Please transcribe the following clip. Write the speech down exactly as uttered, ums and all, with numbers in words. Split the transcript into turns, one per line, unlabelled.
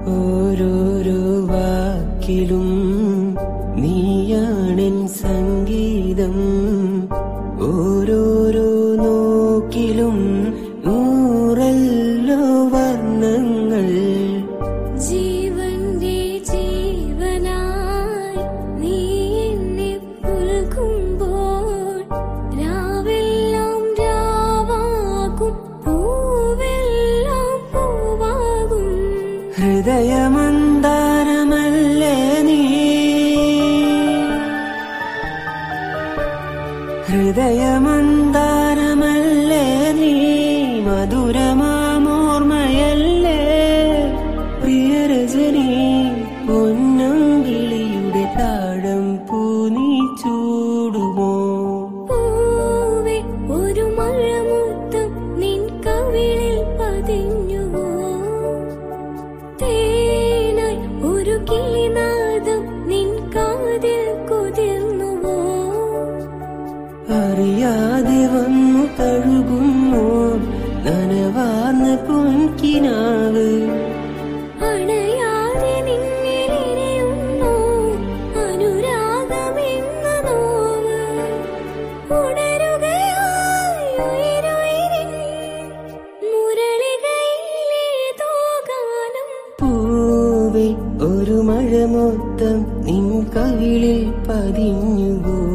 ഓരോരോ വാക്കിലും നീയാണെൻ സംഗീതം, ഓരോരോ നോക്കിലും നൂറല്ലോ വർണ്ണങ്ങൾ.
ജീവന്റെ ജീവനായി നീ എന്നെ പുൽകുമ്പോൾ രാവെല്ലാം രാവാകും, പൂവെല്ലാം പൂവാകും.
ഹൃദയമന്ദാരമല്ലേ നീ, ഹൃദയമന്ദാരമല്ലേ നീ, മധുരമാമോർമ്മയല്ലേ പ്രിയരജനി. പൊന്നങ്കിളിയുടെ താഴം പൂ നീ ചൂടുമോ?
പൂവേ ഒരു മഴമുത്തം നിൻ കവിളിൽ പതിഞ്ഞുവോ? തേനായി ഒരു കിളിനാദം നിൻ കാതിൽ കുതിർന്നുവോ?
അറിയാതെ വന്നു തഴുകുന്നു നനവാർന്ന പൊൻകിനാവ്.
അണയാതെ നിന്നിലെരിയുന്നു അനുരാഗമെന്ന നോവ്. ഉണരുകയായി ഉയിരുയിരിൻ മുരളികയിലേതോ ഗാനം.
പൂവേ ഒരു മഴ മൊത്തം നിൻ കവിളിൽ പതിഞ്ഞുവോ?